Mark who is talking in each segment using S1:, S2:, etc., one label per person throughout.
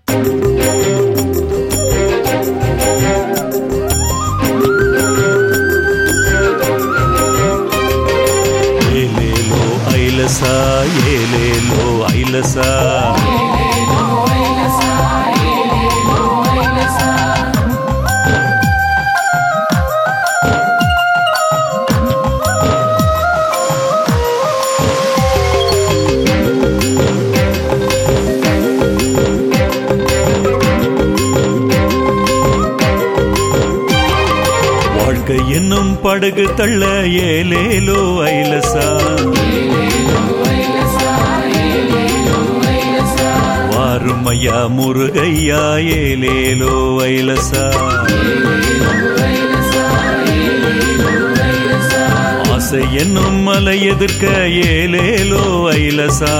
S1: ஐலசா ஏலேலோ ஐலசா வாழ்க்கை என்னும் படகு தள்ள ஏலேலோ ஐலசா வாருமையா முருகையா ஏலேலோ ஐலசா ஆசை என்னும் மலை எதிர்க்க ஏலேலோ ஐலசா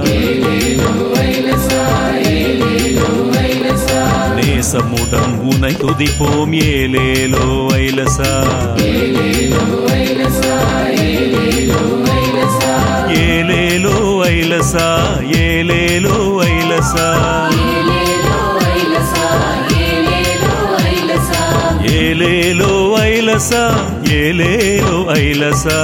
S1: நேசமுடன் உனை துதிப்போம் ஏலேலோ ஐலசா ஏலேலோ ஐலசா ஏலேலோ ஐலசா ஏலேலோ ஐலசா ஏலேலோ ஐலசா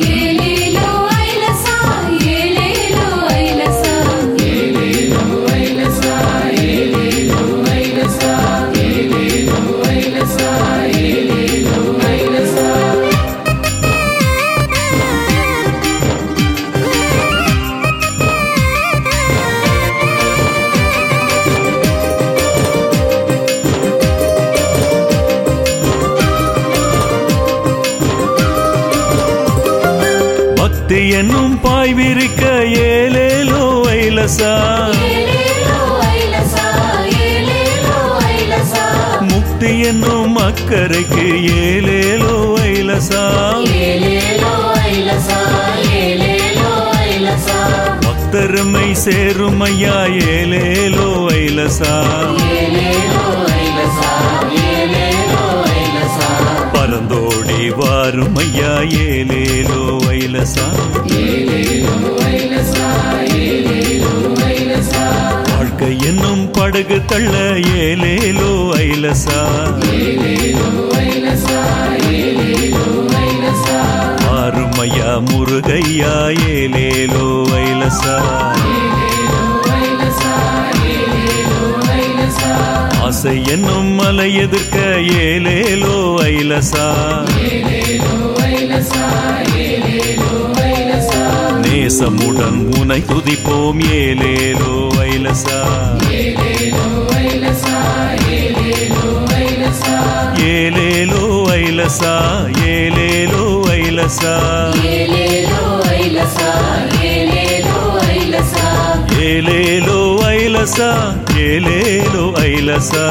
S1: பக்தி என்னும் பாய் விரிக்க ஏலேலோ ஐலசா முக்தி என்னும் அக்கறைக்கு ஏலேலோ ஐலசா பக்தருமை சேருமையா ஏலேலோ ஐலசா பரந்தோடி வாருமையா ஏலேலோ ஐலசா வாழ்க்கை என்னும் படகு தள்ள ஏலேலோ ஐலசா வாருமையா முருகையா ஏலேலோ ஐலசா ஆசை என்னும் மலை எதிர்க்க ஏலேலோ ஐலசா நேசமுடன் உனை துதிப்போம் ஏலேலோ ஐலசா ஏலேலோ ஐலசா ஏலேலோ ஐலசா ஏலேலோ ஐலசா ஏலேலோ ஐலசா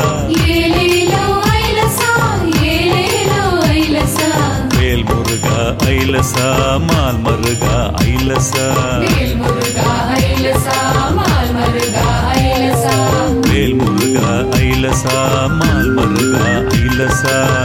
S1: வேல் முருகா ஐலசா மால் மருகா ஐலசா வேல் முருகா ஐலசா மால் மருகா ஐலசா